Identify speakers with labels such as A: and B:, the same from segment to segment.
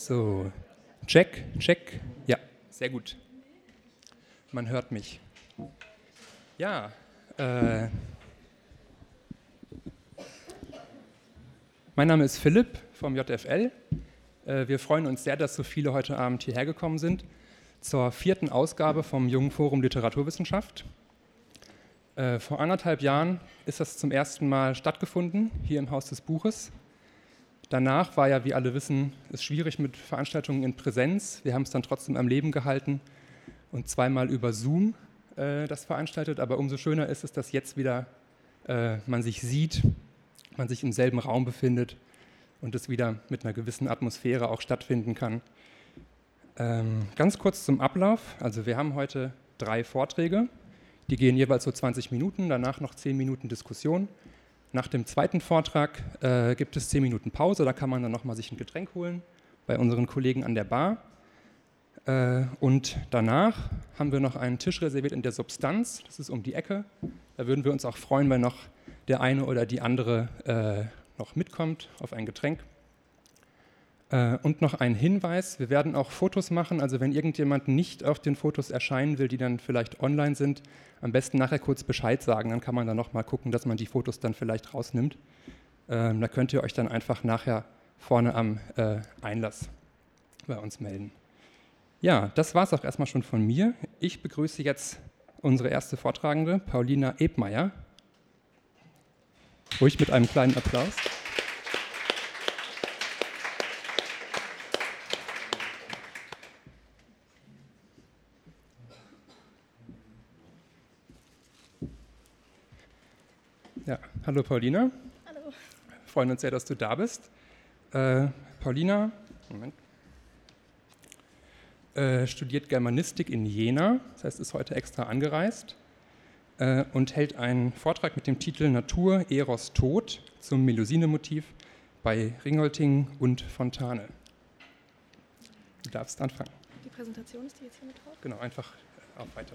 A: So, check, check. Ja, sehr gut. Man hört mich. Ja, mein Name ist Philipp vom JFL. Wir freuen uns sehr, dass so viele heute Abend hierher gekommen sind zur 4. Ausgabe vom Jungen Forum Literaturwissenschaft. Vor 1,5 Jahren ist das zum ersten Mal stattgefunden, hier im Haus des Buches. Danach war ja, wie alle wissen, es schwierig mit Veranstaltungen in Präsenz. Wir haben es dann trotzdem am Leben gehalten und zweimal über Zoom das veranstaltet. Aber umso schöner ist es, dass jetzt wieder man sich sieht, man sich im selben Raum befindet und es wieder mit einer gewissen Atmosphäre auch stattfinden kann. Ganz kurz zum Ablauf. Also wir haben heute 3 Vorträge. Die gehen jeweils so 20 Minuten, danach noch 10 Minuten Diskussion. Nach dem zweiten Vortrag gibt es 10 Minuten Pause, da kann man dann nochmal sich ein Getränk holen bei unseren Kollegen an der Bar. Und danach haben wir noch einen Tisch reserviert in der Substanz, das ist um die Ecke. Da würden wir uns auch freuen, wenn noch der eine oder die andere noch mitkommt auf ein Getränk. Und noch ein Hinweis, wir werden auch Fotos machen, also wenn irgendjemand nicht auf den Fotos erscheinen will, die dann vielleicht online sind, am besten nachher kurz Bescheid sagen, dann kann man dann nochmal gucken, dass man die Fotos dann vielleicht rausnimmt. Da könnt ihr euch dann einfach nachher vorne am Einlass bei uns melden. Ja, das war es auch erstmal schon von mir. Ich begrüße jetzt unsere erste Vortragende, Paulina Ebmeier. Ruhig mit einem kleinen Applaus. Ja, hallo Paulina.
B: Hallo.
A: Wir freuen uns sehr, dass du da bist. Paulina studiert Germanistik in Jena, das heißt, ist heute extra angereist und hält einen Vortrag mit dem Titel Natur, Eros, Tod zum Melusine-Motiv bei Ringolting und Fontane. Du darfst anfangen.
B: Die Präsentation ist die jetzt hier mit drauf?
A: Genau, einfach auf weiter.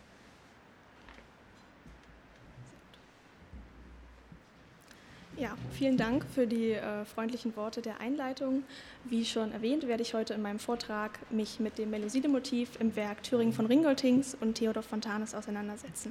B: Ja, vielen Dank für die freundlichen Worte der Einleitung. Wie schon erwähnt, werde ich heute in meinem Vortrag mich mit dem Melusine-Motiv im Werk Thüringen von Ringoltings und Theodor Fontanes auseinandersetzen.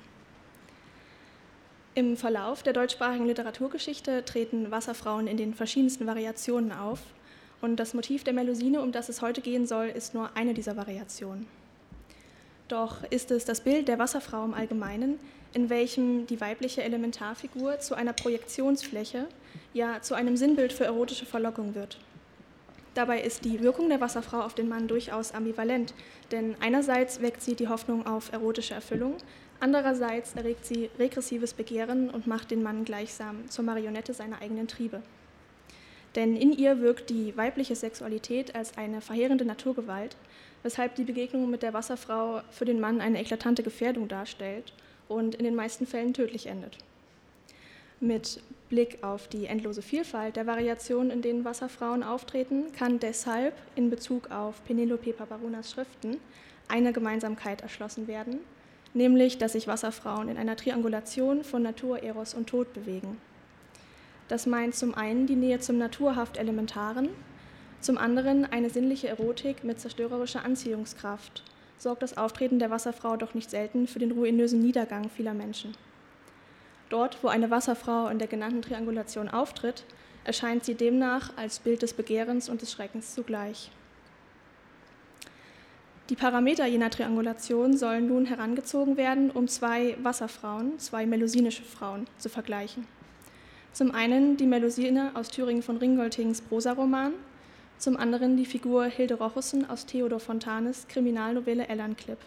B: Im Verlauf der deutschsprachigen Literaturgeschichte treten Wasserfrauen in den verschiedensten Variationen auf und das Motiv der Melusine, um das es heute gehen soll, ist nur eine dieser Variationen. Doch ist es das Bild der Wasserfrau im Allgemeinen, in welchem die weibliche Elementarfigur zu einer Projektionsfläche, ja zu einem Sinnbild für erotische Verlockung wird. Dabei ist die Wirkung der Wasserfrau auf den Mann durchaus ambivalent, denn einerseits weckt sie die Hoffnung auf erotische Erfüllung, andererseits erregt sie regressives Begehren und macht den Mann gleichsam zur Marionette seiner eigenen Triebe. Denn in ihr wirkt die weibliche Sexualität als eine verheerende Naturgewalt, weshalb die Begegnung mit der Wasserfrau für den Mann eine eklatante Gefährdung darstellt und in den meisten Fällen tödlich endet. Mit Blick auf die endlose Vielfalt der Variationen, in denen Wasserfrauen auftreten, kann deshalb in Bezug auf Penelope Paparounas Schriften eine Gemeinsamkeit erschlossen werden, nämlich, dass sich Wasserfrauen in einer Triangulation von Natur, Eros und Tod bewegen. Das meint zum einen die Nähe zum naturhaft Elementaren, zum anderen eine sinnliche Erotik mit zerstörerischer Anziehungskraft, sorgt das Auftreten der Wasserfrau doch nicht selten für den ruinösen Niedergang vieler Menschen. Dort, wo eine Wasserfrau in der genannten Triangulation auftritt, erscheint sie demnach als Bild des Begehrens und des Schreckens zugleich. Die Parameter jener Triangulation sollen nun herangezogen werden, um 2 Wasserfrauen, 2 melusinische Frauen, zu vergleichen. Zum einen die Melusine aus Thüringen von Ringoltings Prosaroman, zum anderen die Figur Hilde Rochussen aus Theodor Fontanes Kriminalnovelle Ellernklipp.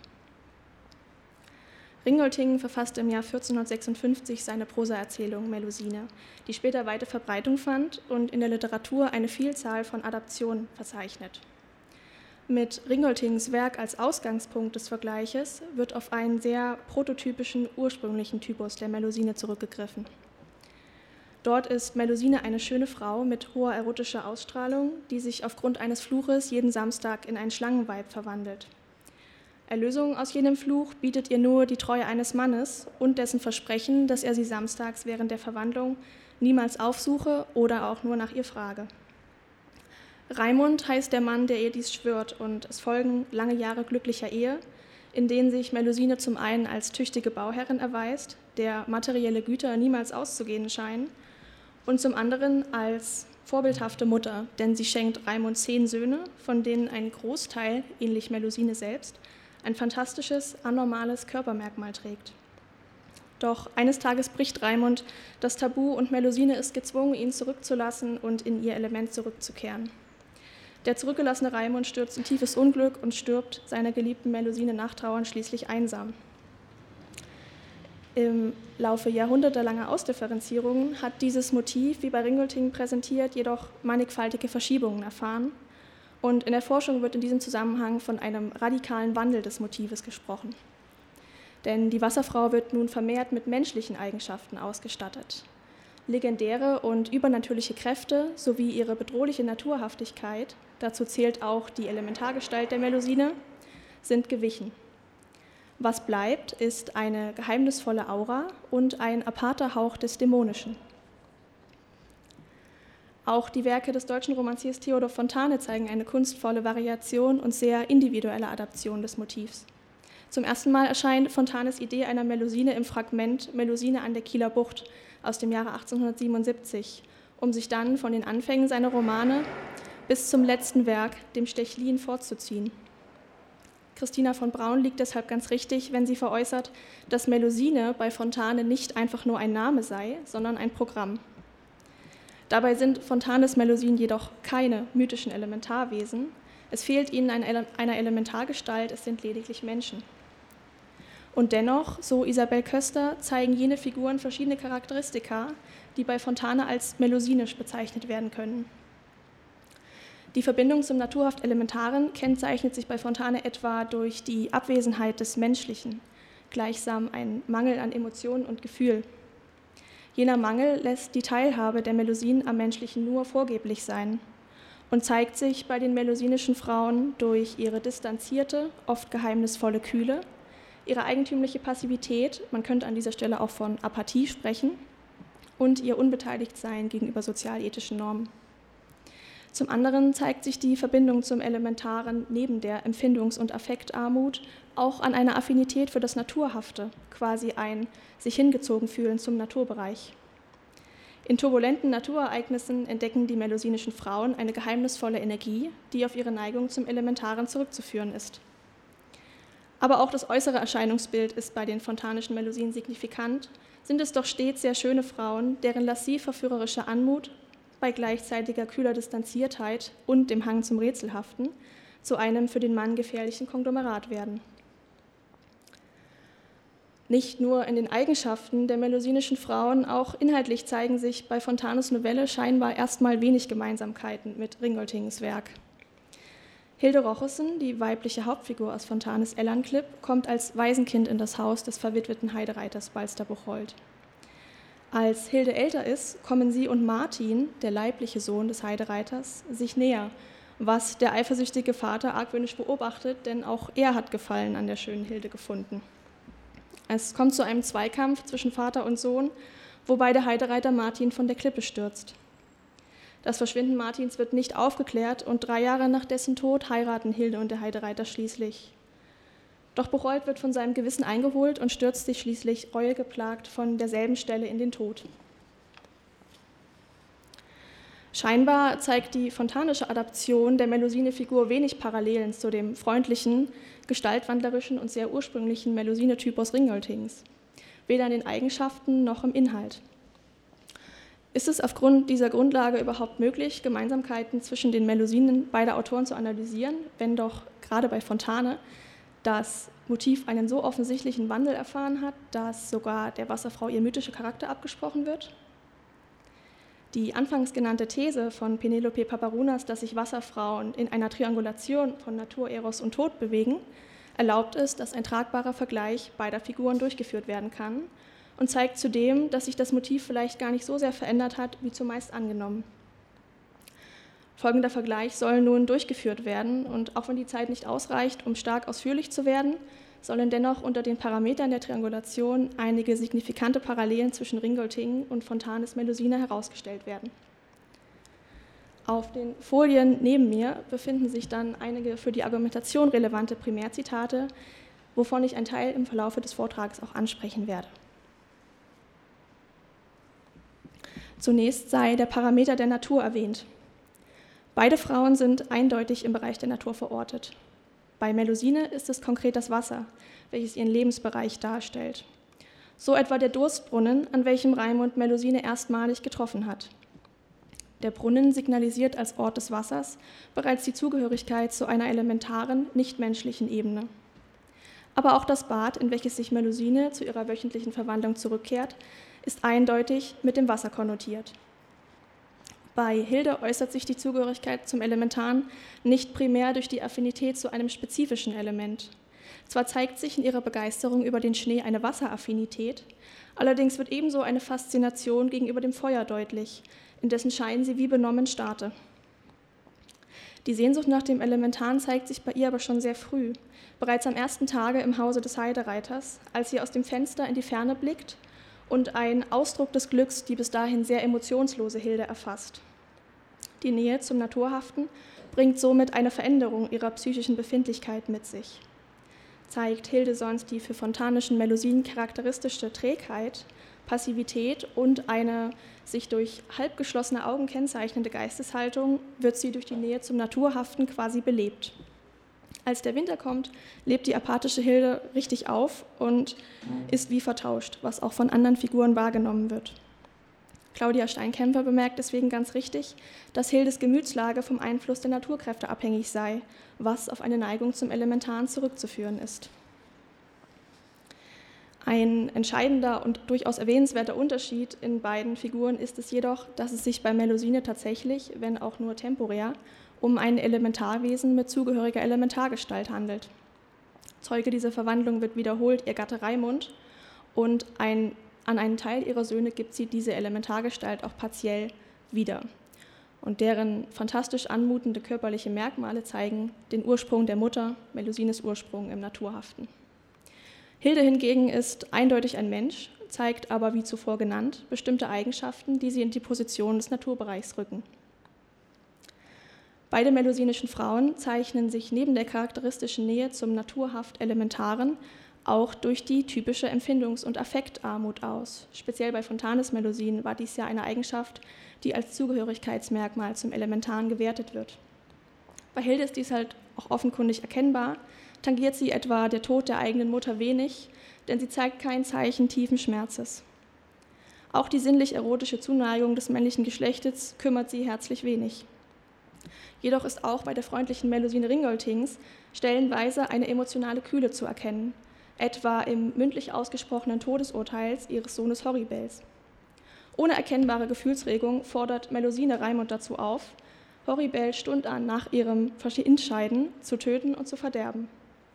B: Ringolting verfasste im Jahr 1456 seine Prosaerzählung Melusine, die später weite Verbreitung fand und in der Literatur eine Vielzahl von Adaptionen verzeichnet. Mit Ringoltings Werk als Ausgangspunkt des Vergleiches wird auf einen sehr prototypischen, ursprünglichen Typus der Melusine zurückgegriffen. Dort ist Melusine eine schöne Frau mit hoher erotischer Ausstrahlung, die sich aufgrund eines Fluches jeden Samstag in ein Schlangenweib verwandelt. Erlösung aus jenem Fluch bietet ihr nur die Treue eines Mannes und dessen Versprechen, dass er sie samstags während der Verwandlung niemals aufsuche oder auch nur nach ihr frage. Raimund heißt der Mann, der ihr dies schwört, und es folgen lange Jahre glücklicher Ehe, in denen sich Melusine zum einen als tüchtige Bauherrin erweist, der materielle Güter niemals auszugehen scheinen, und zum anderen als vorbildhafte Mutter, denn sie schenkt Raimund 10 Söhne, von denen ein Großteil, ähnlich Melusine selbst, ein fantastisches, anormales Körpermerkmal trägt. Doch eines Tages bricht Raimund das Tabu und Melusine ist gezwungen, ihn zurückzulassen und in ihr Element zurückzukehren. Der zurückgelassene Raimund stürzt in tiefes Unglück und stirbt, seiner geliebten Melusine nachtrauernd, schließlich einsam. Im Laufe jahrhundertelanger Ausdifferenzierungen hat dieses Motiv, wie bei Ringolting präsentiert, jedoch mannigfaltige Verschiebungen erfahren. Und in der Forschung wird in diesem Zusammenhang von einem radikalen Wandel des Motives gesprochen. Denn die Wasserfrau wird nun vermehrt mit menschlichen Eigenschaften ausgestattet. Legendäre und übernatürliche Kräfte sowie ihre bedrohliche Naturhaftigkeit, dazu zählt auch die Elementargestalt der Melusine, sind gewichen. Was bleibt, ist eine geheimnisvolle Aura und ein aparter Hauch des Dämonischen. Auch die Werke des deutschen Romanciers Theodor Fontane zeigen eine kunstvolle Variation und sehr individuelle Adaption des Motivs. Zum ersten Mal erscheint Fontanes Idee einer Melusine im Fragment Melusine an der Kieler Bucht aus dem Jahre 1877, um sich dann von den Anfängen seiner Romane bis zum letzten Werk, dem Stechlin, fortzuziehen. Christina von Braun liegt deshalb ganz richtig, wenn sie veräußert, dass Melusine bei Fontane nicht einfach nur ein Name sei, sondern ein Programm. Dabei sind Fontanes Melusinen jedoch keine mythischen Elementarwesen. Es fehlt ihnen einer Elementargestalt, es sind lediglich Menschen. Und dennoch, so Isabel Köster, zeigen jene Figuren verschiedene Charakteristika, die bei Fontane als melusinisch bezeichnet werden können. Die Verbindung zum naturhaft Elementaren kennzeichnet sich bei Fontane etwa durch die Abwesenheit des Menschlichen, gleichsam ein Mangel an Emotionen und Gefühl. Jener Mangel lässt die Teilhabe der Melusinen am Menschlichen nur vorgeblich sein und zeigt sich bei den melusinischen Frauen durch ihre distanzierte, oft geheimnisvolle Kühle, ihre eigentümliche Passivität, man könnte an dieser Stelle auch von Apathie sprechen, und ihr Unbeteiligtsein gegenüber sozialethischen Normen. Zum anderen zeigt sich die Verbindung zum Elementaren neben der Empfindungs- und Affektarmut auch an einer Affinität für das Naturhafte, quasi ein sich hingezogen fühlen zum Naturbereich. In turbulenten Naturereignissen entdecken die melusinischen Frauen eine geheimnisvolle Energie, die auf ihre Neigung zum Elementaren zurückzuführen ist. Aber auch das äußere Erscheinungsbild ist bei den fontanischen Melusinen signifikant, sind es doch stets sehr schöne Frauen, deren lasciv verführerische Anmut bei gleichzeitiger kühler Distanziertheit und dem Hang zum Rätselhaften zu einem für den Mann gefährlichen Konglomerat werden. Nicht nur in den Eigenschaften der melusinischen Frauen, auch inhaltlich zeigen sich bei Fontanes Novelle scheinbar erstmal wenig Gemeinsamkeiten mit Ringoltingens Werk. Hilde Rochussen, die weibliche Hauptfigur aus Fontanes Ellernklipp, kommt als Waisenkind in das Haus des verwitweten Heidereiters Balster-Buchholdt. Als Hilde älter ist, kommen sie und Martin, der leibliche Sohn des Heidereiters, sich näher, was der eifersüchtige Vater argwöhnisch beobachtet, denn auch er hat Gefallen an der schönen Hilde gefunden. Es kommt zu einem Zweikampf zwischen Vater und Sohn, wobei der Heidereiter Martin von der Klippe stürzt. Das Verschwinden Martins wird nicht aufgeklärt und 3 Jahre nach dessen Tod heiraten Hilde und der Heidereiter schließlich. Doch Buchholdt wird von seinem Gewissen eingeholt und stürzt sich schließlich reuegeplagt von derselben Stelle in den Tod. Scheinbar zeigt die fontanische Adaption der Melusine-Figur wenig Parallelen zu dem freundlichen, gestaltwandlerischen und sehr ursprünglichen Melusine-Typus Ringoltings, weder in den Eigenschaften noch im Inhalt. Ist es aufgrund dieser Grundlage überhaupt möglich, Gemeinsamkeiten zwischen den Melusinen beider Autoren zu analysieren, wenn doch gerade bei Fontane das Motiv einen so offensichtlichen Wandel erfahren hat, dass sogar der Wasserfrau ihr mythischer Charakter abgesprochen wird? Die anfangs genannte These von Penelope Paparounas, dass sich Wasserfrauen in einer Triangulation von Natur, Eros und Tod bewegen, erlaubt es, dass ein tragbarer Vergleich beider Figuren durchgeführt werden kann und zeigt zudem, dass sich das Motiv vielleicht gar nicht so sehr verändert hat, wie zumeist angenommen. Folgender Vergleich soll nun durchgeführt werden und auch wenn die Zeit nicht ausreicht, um stark ausführlich zu werden, sollen dennoch unter den Parametern der Triangulation einige signifikante Parallelen zwischen Ringolting und Fontanes Melusine herausgestellt werden. Auf den Folien neben mir befinden sich dann einige für die Argumentation relevante Primärzitate, wovon ich einen Teil im Verlauf des Vortrags auch ansprechen werde. Zunächst sei der Parameter der Natur erwähnt. Beide Frauen sind eindeutig im Bereich der Natur verortet. Bei Melusine ist es konkret das Wasser, welches ihren Lebensbereich darstellt. So etwa der Durstbrunnen, an welchem Raimund Melusine erstmalig getroffen hat. Der Brunnen signalisiert als Ort des Wassers bereits die Zugehörigkeit zu einer elementaren, nichtmenschlichen Ebene. Aber auch das Bad, in welches sich Melusine zu ihrer wöchentlichen Verwandlung zurückkehrt, ist eindeutig mit dem Wasser konnotiert. Bei Hilde äußert sich die Zugehörigkeit zum Elementaren nicht primär durch die Affinität zu einem spezifischen Element. Zwar zeigt sich in ihrer Begeisterung über den Schnee eine Wasseraffinität, allerdings wird ebenso eine Faszination gegenüber dem Feuer deutlich, in dessen Schein sie wie benommen starrte. Die Sehnsucht nach dem Elementaren zeigt sich bei ihr aber schon sehr früh, bereits am ersten Tage im Hause des Heidereiters, als sie aus dem Fenster in die Ferne blickt und ein Ausdruck des Glücks die bis dahin sehr emotionslose Hilde erfasst. Die Nähe zum Naturhaften bringt somit eine Veränderung ihrer psychischen Befindlichkeit mit sich. Zeigt Hilde sonst die für fontanischen Melusinen charakteristische Trägheit, Passivität und eine sich durch halbgeschlossene Augen kennzeichnende Geisteshaltung, wird sie durch die Nähe zum Naturhaften quasi belebt. Als der Winter kommt, lebt die apathische Hilde richtig auf und ist wie vertauscht, was auch von anderen Figuren wahrgenommen wird. Claudia Steinkämper bemerkt deswegen ganz richtig, dass Hildes Gemütslage vom Einfluss der Naturkräfte abhängig sei, was auf eine Neigung zum Elementaren zurückzuführen ist. Ein entscheidender und durchaus erwähnenswerter Unterschied in beiden Figuren ist es jedoch, dass es sich bei Melusine tatsächlich, wenn auch nur temporär, um ein Elementarwesen mit zugehöriger Elementargestalt handelt. Zeuge dieser Verwandlung wird wiederholt ihr Gatte Raimund und an einen Teil ihrer Söhne gibt sie diese Elementargestalt auch partiell wieder. Und deren fantastisch anmutende körperliche Merkmale zeigen den Ursprung der Mutter, Melusines Ursprung im Naturhaften. Hilde hingegen ist eindeutig ein Mensch, zeigt aber, wie zuvor genannt, bestimmte Eigenschaften, die sie in die Position des Naturbereichs rücken. Beide melusinischen Frauen zeichnen sich neben der charakteristischen Nähe zum naturhaft Elementaren auch durch die typische Empfindungs- und Affektarmut aus. Speziell bei Fontanes Melusinen war dies ja eine Eigenschaft, die als Zugehörigkeitsmerkmal zum Elementaren gewertet wird. Bei Hilde ist dies halt auch offenkundig erkennbar, tangiert sie etwa der Tod der eigenen Mutter wenig, denn sie zeigt kein Zeichen tiefen Schmerzes. Auch die sinnlich-erotische Zuneigung des männlichen Geschlechtes kümmert sie herzlich wenig. Jedoch ist auch bei der freundlichen Melusine Ringoltings stellenweise eine emotionale Kühle zu erkennen, etwa im mündlich ausgesprochenen Todesurteils ihres Sohnes Horribels. Ohne erkennbare Gefühlsregung fordert Melusine Raimund dazu auf, Horribel stundan nach ihrem Entscheiden zu töten und zu verderben.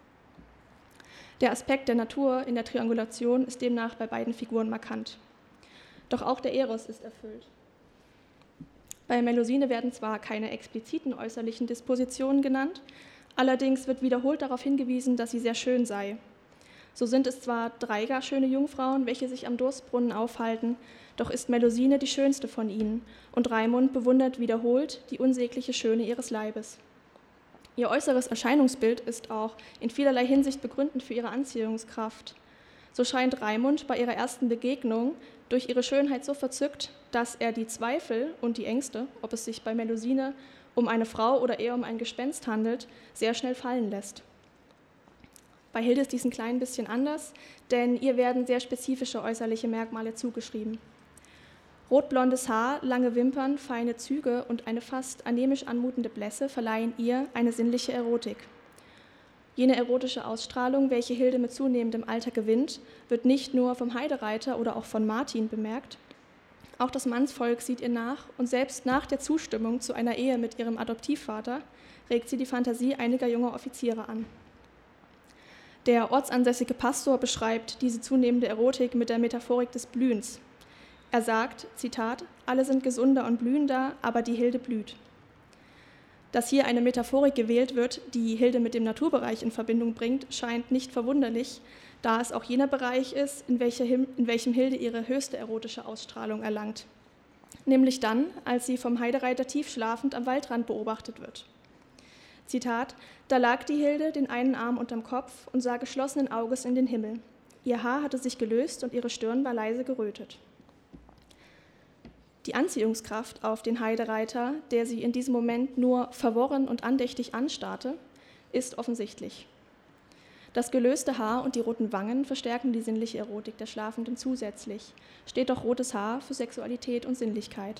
B: Der Aspekt der Natur in der Triangulation ist demnach bei beiden Figuren markant. Doch auch der Eros ist erfüllt. Bei Melusine werden zwar keine expliziten äußerlichen Dispositionen genannt, allerdings wird wiederholt darauf hingewiesen, dass sie sehr schön sei. So sind es zwar 3 gar schöne Jungfrauen, welche sich am Durstbrunnen aufhalten, doch ist Melusine die schönste von ihnen und Raimund bewundert wiederholt die unsägliche Schöne ihres Leibes. Ihr äußeres Erscheinungsbild ist auch in vielerlei Hinsicht begründend für ihre Anziehungskraft. So scheint Raimund bei ihrer ersten Begegnung durch ihre Schönheit so verzückt, dass er die Zweifel und die Ängste, ob es sich bei Melusine um eine Frau oder eher um ein Gespenst handelt, sehr schnell fallen lässt. Bei Hilde ist dies ein klein bisschen anders, denn ihr werden sehr spezifische äußerliche Merkmale zugeschrieben. Rotblondes Haar, lange Wimpern, feine Züge und eine fast anämisch anmutende Blässe verleihen ihr eine sinnliche Erotik. Jene erotische Ausstrahlung, welche Hilde mit zunehmendem Alter gewinnt, wird nicht nur vom Heidereiter oder auch von Martin bemerkt. Auch das Mannsvolk sieht ihr nach und selbst nach der Zustimmung zu einer Ehe mit ihrem Adoptivvater regt sie die Fantasie einiger junger Offiziere an. Der ortsansässige Pastor beschreibt diese zunehmende Erotik mit der Metaphorik des Blühens. Er sagt, Zitat, alle sind gesunder und blühender, aber die Hilde blüht. Dass hier eine Metaphorik gewählt wird, die Hilde mit dem Naturbereich in Verbindung bringt, scheint nicht verwunderlich, da es auch jener Bereich ist, in welchem Hilde ihre höchste erotische Ausstrahlung erlangt. nämlich dann, als sie vom Heidereiter tiefschlafend am Waldrand beobachtet wird. Zitat: Da lag die Hilde, den einen Arm unterm Kopf, und sah geschlossenen Auges in den Himmel. Ihr Haar hatte sich gelöst und ihre Stirn war leise gerötet. Die Anziehungskraft auf den Heidereiter, der sie in diesem Moment nur verworren und andächtig anstarrte, ist offensichtlich. Das gelöste Haar und die roten Wangen verstärken die sinnliche Erotik der Schlafenden zusätzlich, steht doch rotes Haar für Sexualität und Sinnlichkeit.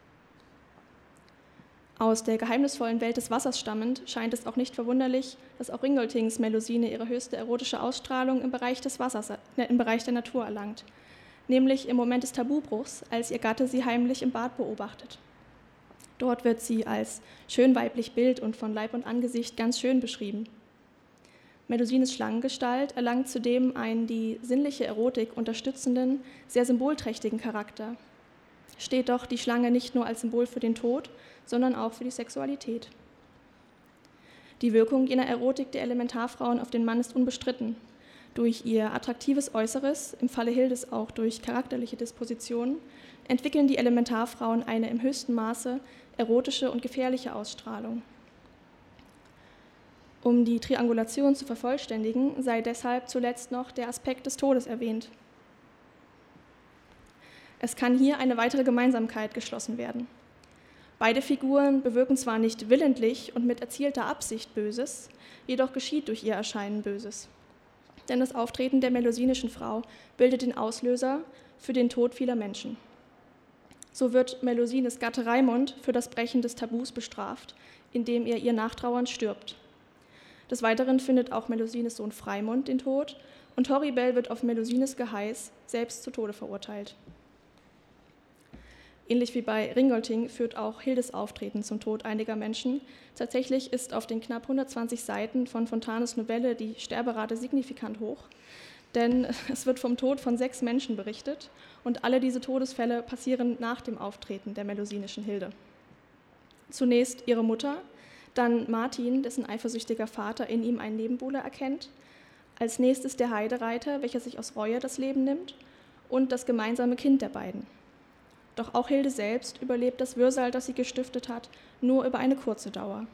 B: Aus der geheimnisvollen Welt des Wassers stammend scheint es auch nicht verwunderlich, dass auch Ringoltings Melusine ihre höchste erotische Ausstrahlung im Bereich des Wassers, im Bereich der Natur erlangt, nämlich im Moment des Tabubruchs, als ihr Gatte sie heimlich im Bad beobachtet. Dort wird sie als schön weiblich Bild und von Leib und Angesicht ganz schön beschrieben. Melusines Schlangengestalt erlangt zudem einen die sinnliche Erotik unterstützenden, sehr symbolträchtigen Charakter. Steht doch die Schlange nicht nur als Symbol für den Tod, sondern auch für die Sexualität. Die Wirkung jener Erotik der Elementarfrauen auf den Mann ist unbestritten. Durch ihr attraktives Äußeres, im Falle Hildes auch durch charakterliche Dispositionen, entwickeln die Elementarfrauen eine im höchsten Maße erotische und gefährliche Ausstrahlung. Um die Triangulation zu vervollständigen, sei deshalb zuletzt noch der Aspekt des Todes erwähnt. Es kann hier eine weitere Gemeinsamkeit geschlossen werden. Beide Figuren bewirken zwar nicht willentlich und mit erzielter Absicht Böses, jedoch geschieht durch ihr Erscheinen Böses. Denn das Auftreten der melusinischen Frau bildet den Auslöser für den Tod vieler Menschen. So wird Melusines Gatte Raimund für das Brechen des Tabus bestraft, indem er ihr nachtrauernd stirbt. Des Weiteren findet auch Melusines Sohn Freimund den Tod und Horibel wird auf Melusines Geheiß selbst zu Tode verurteilt. Ähnlich wie bei Ringolting führt auch Hildes Auftreten zum Tod einiger Menschen. Tatsächlich ist auf den knapp 120 Seiten von Fontanes Novelle die Sterberate signifikant hoch, denn es wird vom Tod von 6 Menschen berichtet und alle diese Todesfälle passieren nach dem Auftreten der melusinischen Hilde. Zunächst ihre Mutter, dann Martin, dessen eifersüchtiger Vater in ihm einen Nebenbuhler erkennt, als nächstes der Heidereiter, welcher sich aus Reue das Leben nimmt, und das gemeinsame Kind der beiden. Doch auch Hilde selbst überlebt das Wirrsal, das sie gestiftet hat, nur über eine kurze Dauer.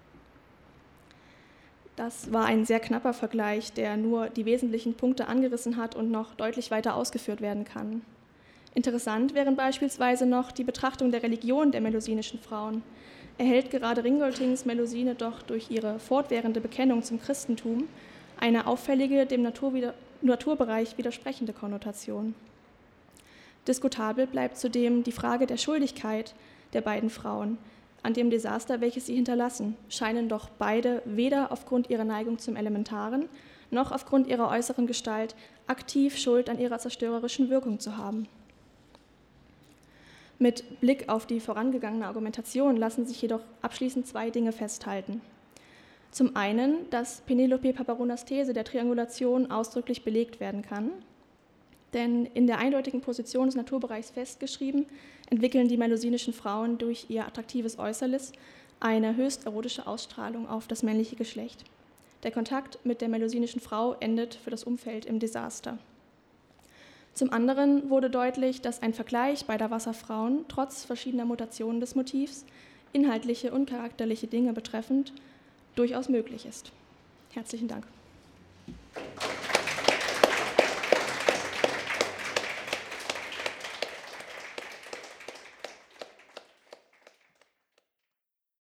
B: Das war ein sehr knapper Vergleich, der nur die wesentlichen Punkte angerissen hat und noch deutlich weiter ausgeführt werden kann. Interessant wären beispielsweise noch die Betrachtung der Religion der melusinischen Frauen. Erhält gerade Ringoltings Melusine doch durch ihre fortwährende Bekennung zum Christentum eine auffällige, dem Naturbereich widersprechende Konnotation. Diskutabel bleibt zudem die Frage der Schuldigkeit der beiden Frauen. An dem Desaster, welches sie hinterlassen, scheinen doch beide weder aufgrund ihrer Neigung zum Elementaren noch aufgrund ihrer äußeren Gestalt aktiv Schuld an ihrer zerstörerischen Wirkung zu haben. Mit Blick auf die vorangegangene Argumentation lassen sich jedoch abschließend 2 Dinge festhalten. Zum einen, dass Penelope Paparounas These der Triangulation ausdrücklich belegt werden kann, denn in der eindeutigen Position des Naturbereichs festgeschrieben, entwickeln die melusinischen Frauen durch ihr attraktives Äußerlis eine höchst erotische Ausstrahlung auf das männliche Geschlecht. Der Kontakt mit der melusinischen Frau endet für das Umfeld im Desaster. Zum anderen wurde deutlich, dass ein Vergleich beider Wasserfrauen trotz verschiedener Mutationen des Motivs, inhaltliche und charakterliche Dinge betreffend, durchaus möglich ist. Herzlichen Dank.